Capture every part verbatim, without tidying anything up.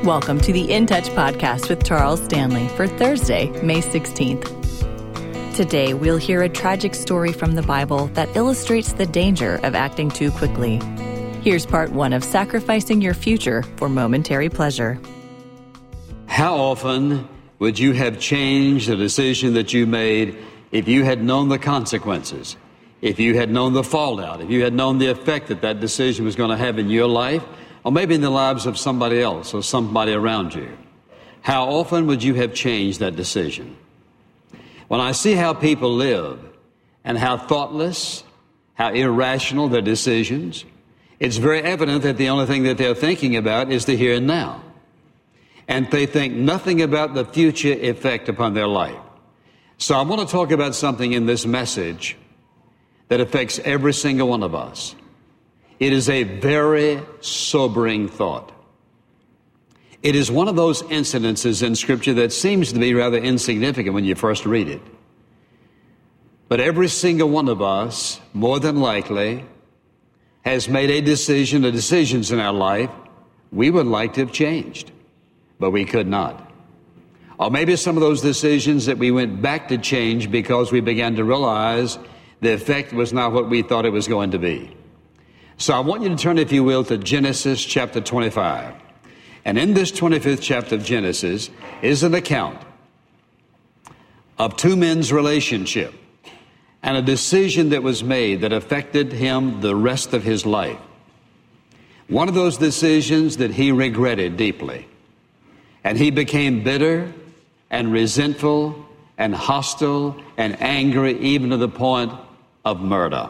Welcome to the In Touch podcast with Charles Stanley for Thursday, May sixteenth. Today, we'll hear a tragic story from the Bible that illustrates the danger of acting too quickly. Here's part one of Sacrificing Your Future for Momentary Pleasure. How often would you have changed a decision that you made if you had known the consequences, if you had known the fallout, if you had known the effect that that decision was going to have in your life, or maybe in the lives of somebody else or somebody around you? How often would you have changed that decision? When I see how people live and how thoughtless, how irrational their decisions, it's very evident that the only thing that they're thinking about is the here and now. And they think nothing about the future effect upon their life. So I want to talk about something in this message that affects every single one of us. It is a very sobering thought. It is one of those incidences in Scripture that seems to be rather insignificant when you first read it. But every single one of us, more than likely, has made a decision, or decisions in our life we would like to have changed, but we could not. Or maybe some of those decisions that we went back to change because we began to realize the effect was not what we thought it was going to be. So I want you to turn, if you will, to Genesis chapter twenty-five. And in this twenty-fifth chapter of Genesis is an account of two men's relationship and a decision that was made that affected him the rest of his life. One of those decisions that he regretted deeply. And he became bitter and resentful and hostile and angry, even to the point of murder.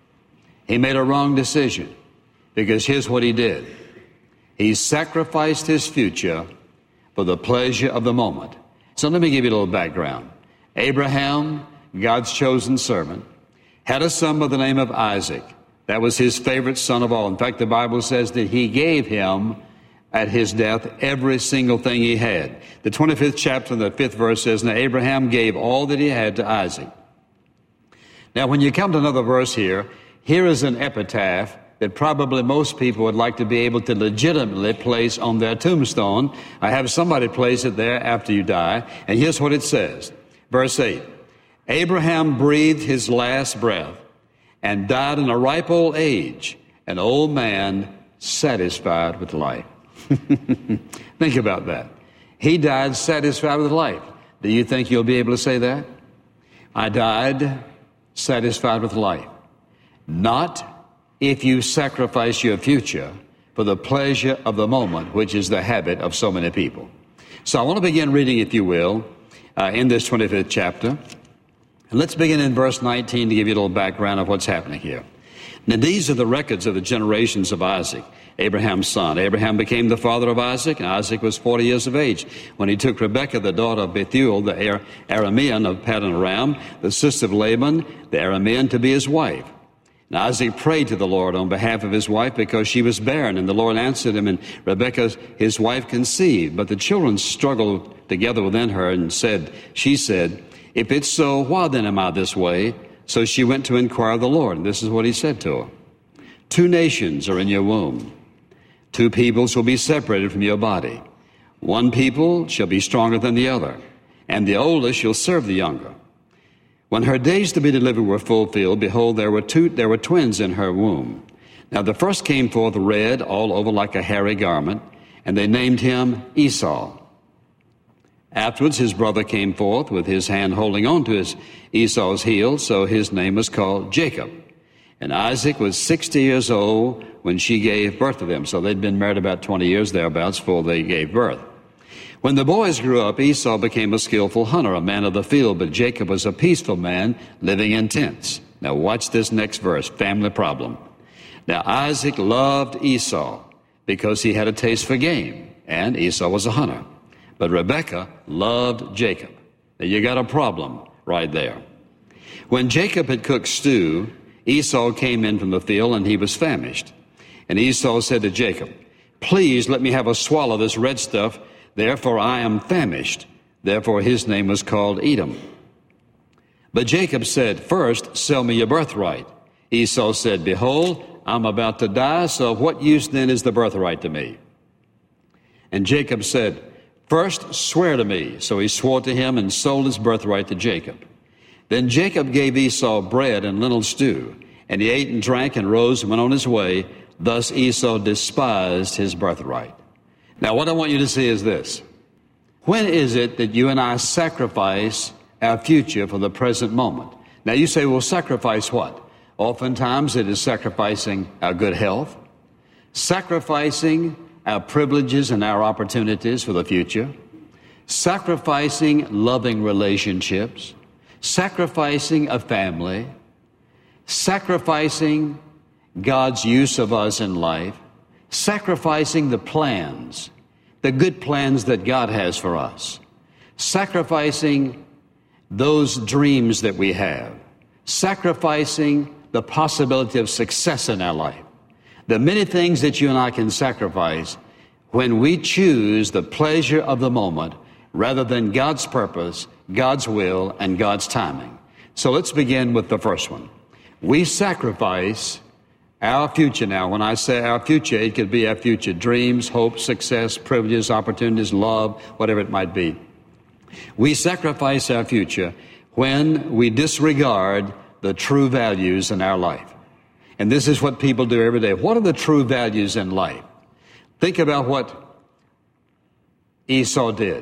He made a wrong decision because here's what he did. He sacrificed his future for the pleasure of the moment. So let me give you a little background. Abraham, God's chosen servant, had a son by the name of Isaac. That was his favorite son of all. In fact, the Bible says that he gave him at his death every single thing he had. The twenty-fifth chapter and the fifth verse says, "Now Abraham gave all that he had to Isaac." Now when you come to another verse here, here is an epitaph that probably most people would like to be able to legitimately place on their tombstone. I have somebody place it there after you die. And here's what it says. Verse eight, "Abraham breathed his last breath and died in a ripe old age, an old man satisfied with life." Think about that. He died satisfied with life. Do you think you'll be able to say that? I died satisfied with life. Not if you sacrifice your future for the pleasure of the moment, which is the habit of so many people. So I want to begin reading, if you will, uh, in this twenty-fifth chapter. And let's begin in verse nineteen to give you a little background of what's happening here. Now these are the records of the generations of Isaac, Abraham's son. Abraham became the father of Isaac, and Isaac was forty years of age when he took Rebekah, the daughter of Bethuel, the Aramean of Paddan Aram, the sister of Laban, the Aramean, to be his wife. And Isaac prayed to the Lord on behalf of his wife because she was barren. And the Lord answered him, and Rebekah, his wife, conceived. But the children struggled together within her and said, she said, "If it's so, why then am I this way?" So she went to inquire of the Lord. And this is what he said to her. "Two nations are in your womb. Two peoples will be separated from your body. One people shall be stronger than the other, and the older shall serve the younger." When her days to be delivered were fulfilled, behold, there were two, there were twins in her womb. Now the first came forth red all over like a hairy garment, and they named him Esau. Afterwards his brother came forth with his hand holding on to his Esau's heel, so his name was called Jacob. And Isaac was sixty years old when she gave birth to them. So they'd been married about twenty years thereabouts before they gave birth. When the boys grew up, Esau became a skillful hunter, a man of the field, but Jacob was a peaceful man living in tents. Now watch this next verse, family problem. Now Isaac loved Esau because he had a taste for game, and Esau was a hunter. But Rebekah loved Jacob. Now you got a problem right there. When Jacob had cooked stew, Esau came in from the field, and he was famished. And Esau said to Jacob, "Please let me have a swallow of this red stuff. Therefore I am famished." Therefore his name was called Edom. But Jacob said, "First, sell me your birthright." Esau said, "Behold, I'm about to die, so what use then is the birthright to me?" And Jacob said, "First swear to me." So he swore to him and sold his birthright to Jacob. Then Jacob gave Esau bread and lentil stew, and he ate and drank and rose and went on his way. Thus Esau despised his birthright. Now what I want you to see is this. When is it that you and I sacrifice our future for the present moment? Now you say, well, sacrifice what? Oftentimes it is sacrificing our good health, sacrificing our privileges and our opportunities for the future, sacrificing loving relationships, sacrificing a family, sacrificing God's use of us in life, sacrificing the plans, the good plans that God has for us, sacrificing those dreams that we have, sacrificing the possibility of success in our life. There are many things that you and I can sacrifice when we choose the pleasure of the moment rather than God's purpose, God's will, and God's timing. So let's begin with the first one. We sacrifice our future now. When I say our future, it could be our future dreams, hopes, success, privileges, opportunities, love, whatever it might be. We sacrifice our future when we disregard the true values in our life. And this is what people do every day. What are the true values in life? Think about what Esau did.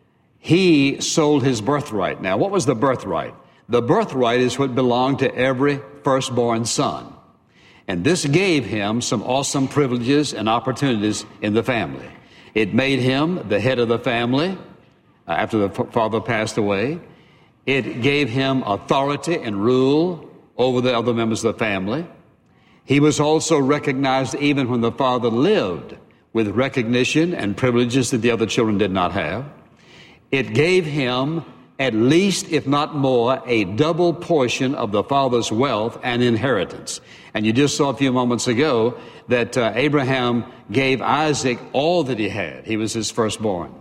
He sold his birthright. Now, what was the birthright? The birthright is what belonged to every firstborn son. And this gave him some awesome privileges and opportunities in the family. It made him the head of the family uh, after the f- father passed away. It gave him authority and rule over the other members of the family. He was also recognized even when the father lived with recognition and privileges that the other children did not have. It gave him at least, if not more, a double portion of the father's wealth and inheritance. And you just saw a few moments ago that uh, Abraham gave Isaac all that he had. He was his firstborn.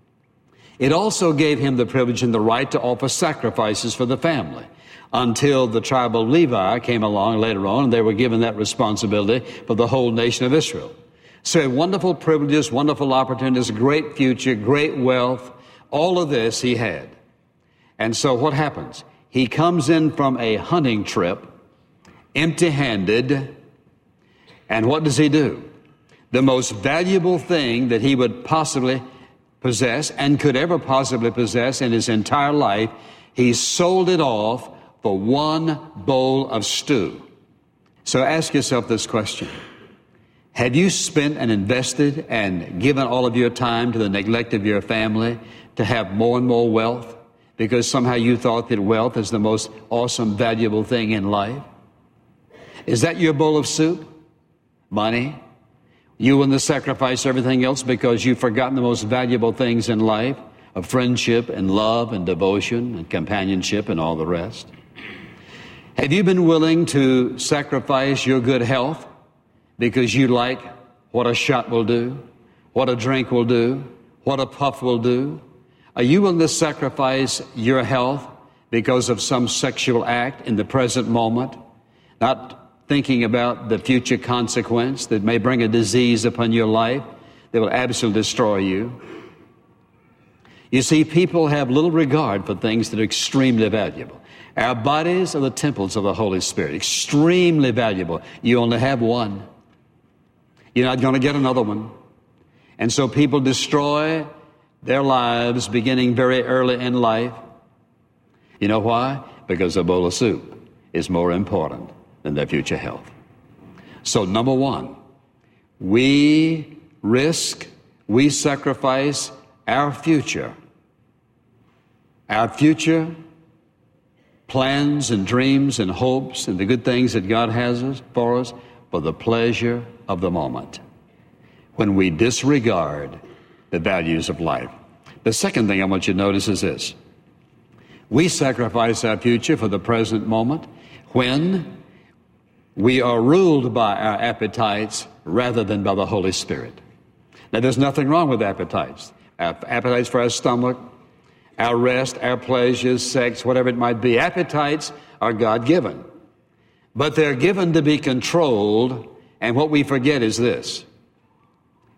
It also gave him the privilege and the right to offer sacrifices for the family until the tribe of Levi came along later on, and they were given that responsibility for the whole nation of Israel. So wonderful privileges, wonderful opportunities, great future, great wealth, all of this he had. And so what happens? He comes in from a hunting trip, empty-handed, and what does he do? The most valuable thing that he would possibly possess and could ever possibly possess in his entire life, he sold it off for one bowl of stew. So ask yourself this question. Have you spent and invested and given all of your time to the neglect of your family to have more and more wealth? Because somehow you thought that wealth is the most awesome, valuable thing in life? Is that your bowl of soup? Money? You willing to sacrifice everything else because you've forgotten the most valuable things in life of friendship and love and devotion and companionship and all the rest? Have you been willing to sacrifice your good health because you like what a shot will do, what a drink will do, what a puff will do? Are you willing to sacrifice your health because of some sexual act in the present moment, not thinking about the future consequence that may bring a disease upon your life that will absolutely destroy you? You see, people have little regard for things that are extremely valuable. Our bodies are the temples of the Holy Spirit, extremely valuable. You only have one. You're not going to get another one. And so people destroy their lives beginning very early in life. You know why? Because a bowl of soup is more important than their future health. So number one, we risk, we sacrifice our future, our future plans and dreams and hopes and the good things that God has us, for us for the pleasure of the moment, when we disregard the values of life. The second thing I want you to notice is this. We sacrifice our future for the present moment when we are ruled by our appetites rather than by the Holy Spirit. Now, there's nothing wrong with appetites. Our appetites for our stomach, our rest, our pleasures, sex, whatever it might be. Appetites are God-given. But they're given to be controlled, and what we forget is this.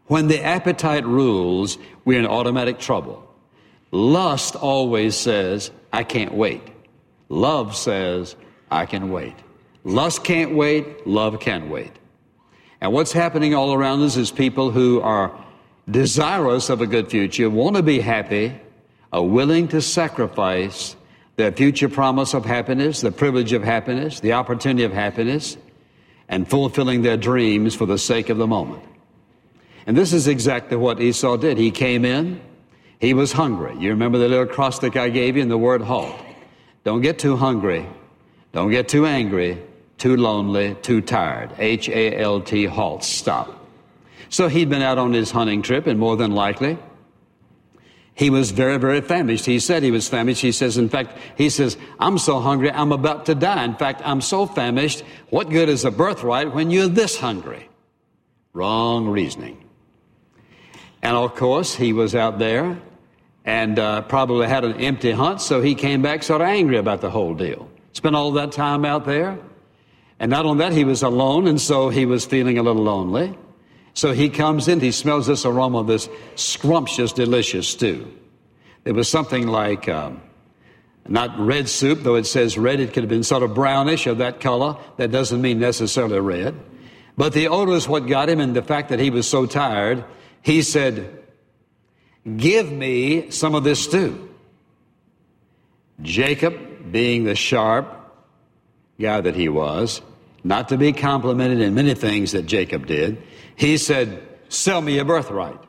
When the appetite rules, we're in automatic trouble. Lust always says, I can't wait. Love says, I can wait. Lust can't wait. Love can wait. And what's happening all around us is people who are desirous of a good future, want to be happy, are willing to sacrifice their future promise of happiness, the privilege of happiness, the opportunity of happiness, and fulfilling their dreams for the sake of the moment. And this is exactly what Esau did. He came in, he was hungry. You remember the little acrostic I gave you in the word halt. Don't get too hungry. Don't get too angry, too lonely, too tired. H A L T, halt, stop. So he'd been out on his hunting trip, and more than likely, he was very, very famished. He said he was famished. He says, in fact, he says, I'm so hungry, I'm about to die. In fact, I'm so famished, what good is a birthright when you're this hungry? Wrong reasoning. And of course, he was out there and uh, probably had an empty hunt, so he came back sort of angry about the whole deal. Spent all that time out there. And not only that, he was alone, and so he was feeling a little lonely. So he comes in, he smells this aroma of this scrumptious, delicious stew. It was something like, um, not red soup, though it says red. It could have been sort of brownish of that color. That doesn't mean necessarily red. But the odor is what got him, and the fact that he was so tired, he said, give me some of this stew. Jacob, being the sharp guy that he was, not to be complimented in many things that Jacob did, he said, sell me your birthright.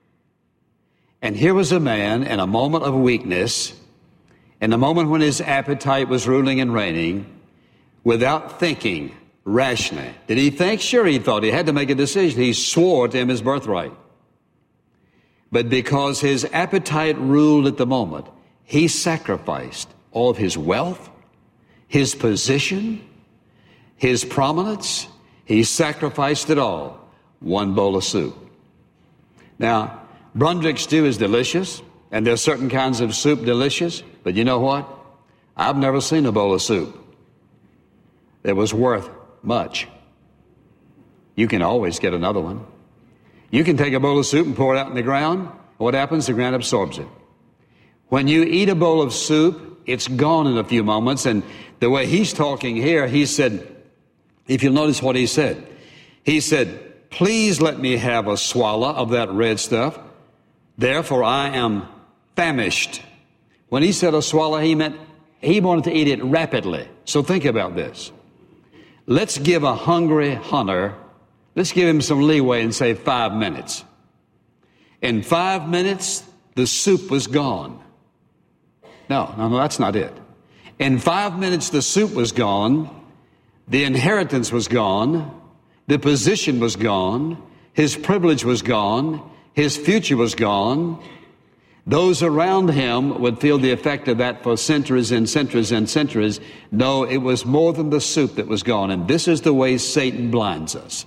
And here was a man in a moment of weakness, in a moment when his appetite was ruling and reigning, without thinking rationally. Did he think? Sure, he thought. He had to make a decision. He swore to him his birthright. But because his appetite ruled at the moment, he sacrificed all of his wealth, his position, his prominence. He sacrificed it all. One bowl of soup. Now, Brundrick stew is delicious, and there's certain kinds of soup delicious, but you know what? I've never seen a bowl of soup that was worth much. You can always get another one. You can take a bowl of soup and pour it out in the ground. What happens? The ground absorbs it. When you eat a bowl of soup, it's gone in a few moments, and the way he's talking here, he said, if you'll notice what he said, he said, please let me have a swallow of that red stuff. Therefore, I am famished. When he said a swallow, he meant he wanted to eat it rapidly. So think about this. Let's give a hungry hunter, let's give him some leeway and say five minutes. In five minutes, the soup was gone. No, no, no, that's not it. In five minutes, the soup was gone. The inheritance was gone. The position was gone. His privilege was gone. His future was gone. Those around him would feel the effect of that for centuries and centuries and centuries. No, it was more than the soup that was gone. And this is the way Satan blinds us.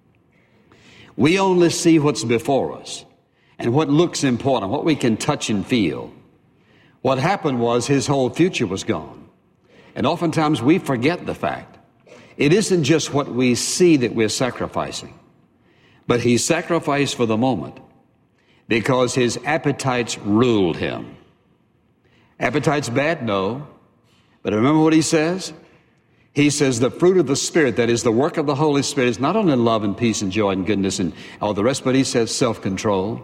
We only see what's before us and what looks important, what we can touch and feel. What happened was his whole future was gone. And oftentimes we forget the fact. It isn't just what we see that we're sacrificing, but he sacrificed for the moment because his appetites ruled him. Appetite's bad? No. But remember what he says? He says the fruit of the Spirit, that is the work of the Holy Spirit, is not only love and peace and joy and goodness and all the rest, but he says self-control.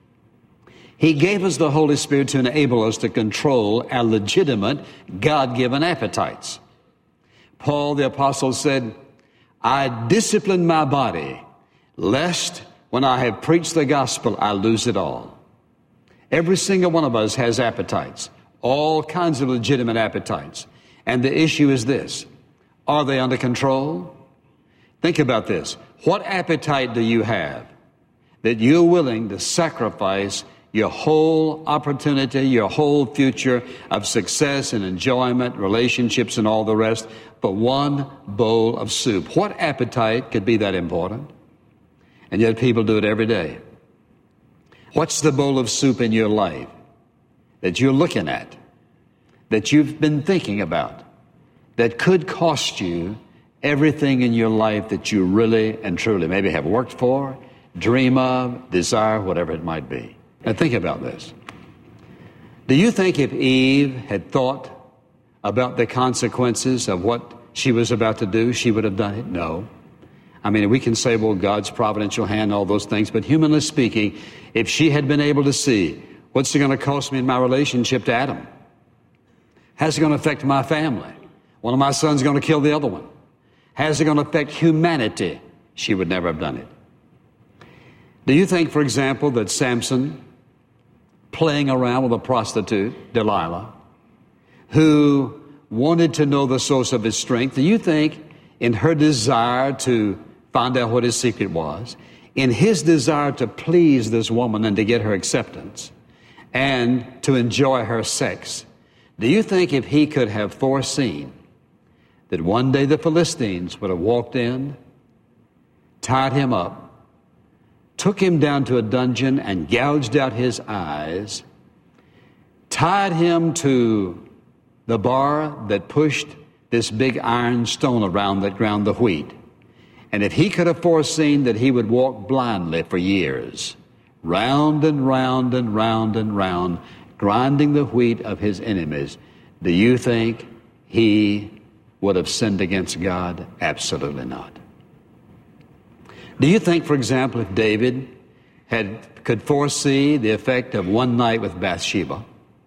He gave us the Holy Spirit to enable us to control our legitimate, God-given appetites. Paul the apostle said, I discipline my body, lest when I have preached the gospel, I lose it all. Every single one of us has appetites, all kinds of legitimate appetites. And the issue is this, are they under control? Think about this. What appetite do you have that you're willing to sacrifice your whole opportunity, your whole future of success and enjoyment, relationships and all the rest for one bowl of soup? What appetite could be that important? And yet people do it every day. What's the bowl of soup in your life that you're looking at, that you've been thinking about, that could cost you everything in your life that you really and truly maybe have worked for, dream of, desire, whatever it might be. Now think about this. Do you think if Eve had thought about the consequences of what she was about to do, she would have done it? No. I mean, we can say, well, God's providential hand, all those things, but humanly speaking, if she had been able to see, what's it going to cost me in my relationship to Adam? How's it going to affect my family? One of my sons is going to kill the other one. How's it going to affect humanity? She would never have done it. Do you think, for example, that Samson, playing around with a prostitute, Delilah, who wanted to know the source of his strength, do you think in her desire to find out what his secret was, in his desire to please this woman and to get her acceptance and to enjoy her sex, do you think if he could have foreseen that one day the Philistines would have walked in, tied him up, took him down to a dungeon and gouged out his eyes, tied him to the bar that pushed this big iron stone around that ground the wheat, and if he could have foreseen that he would walk blindly for years, round and round and round and round, grinding the wheat of his enemies, do you think he would have sinned against God? Absolutely not. Do you think, for example, if David had could foresee the effect of one night with Bathsheba,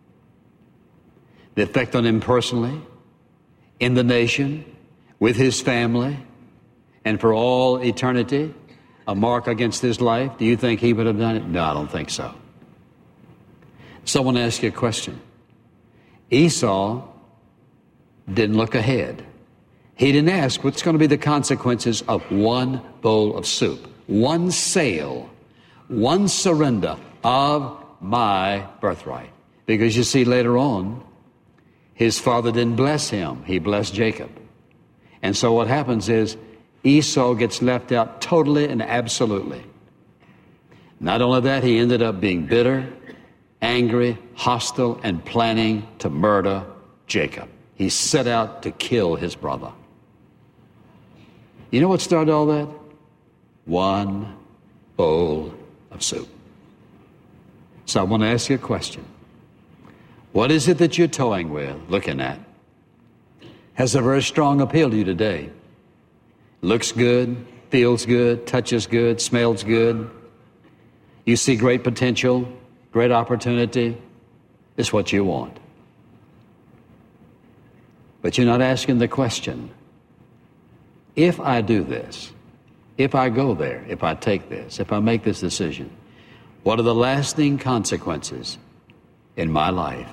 the effect on him personally, in the nation, with his family, and for all eternity, a mark against his life, do you think he would have done it? No, I don't think so. Someone asked you a question. Esau didn't look ahead. He didn't ask what's going to be the consequences of one bowl of soup, one sale, one surrender of my birthright. Because you see, later on, his father didn't bless him. He blessed Jacob. And so what happens is Esau gets left out totally and absolutely. Not only that, he ended up being bitter, angry, hostile, and planning to murder Jacob. He set out to kill his brother. You know what started all that? One bowl of soup. So I want to ask you a question. What is it that you're toying with, looking at? Has a very strong appeal to you today. Looks good, feels good, touches good, smells good. You see great potential, great opportunity. It's what you want. But you're not asking the question, if I do this, if I go there, if I take this, if I make this decision, what are the lasting consequences in my life?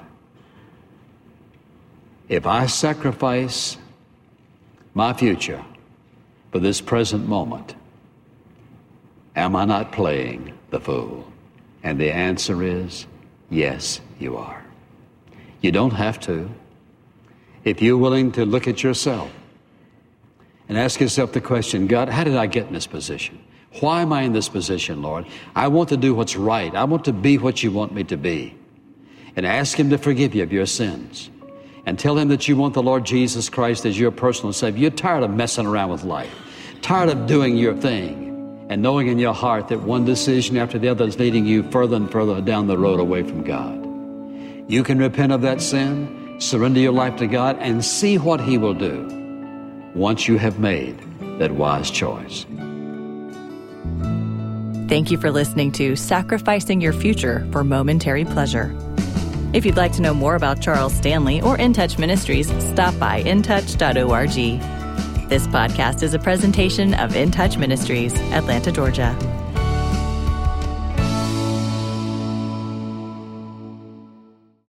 If I sacrifice my future for this present moment, am I not playing the fool? And the answer is, yes, you are. You don't have to. If you're willing to look at yourself and ask yourself the question, God, how did I get in this position? Why am I in this position, Lord? I want to do what's right. I want to be what you want me to be. And ask him to forgive you of your sins. And tell him that you want the Lord Jesus Christ as your personal Savior. You're tired of messing around with life. Tired of doing your thing and knowing in your heart that one decision after the other is leading you further and further down the road away from God. You can repent of that sin, surrender your life to God, and see what he will do once you have made that wise choice. Thank you for listening to Sacrificing Your Future for Momentary Pleasure. If you'd like to know more about Charles Stanley or In Touch Ministries, stop by in touch dot org. This podcast is a presentation of In Touch Ministries, Atlanta, Georgia.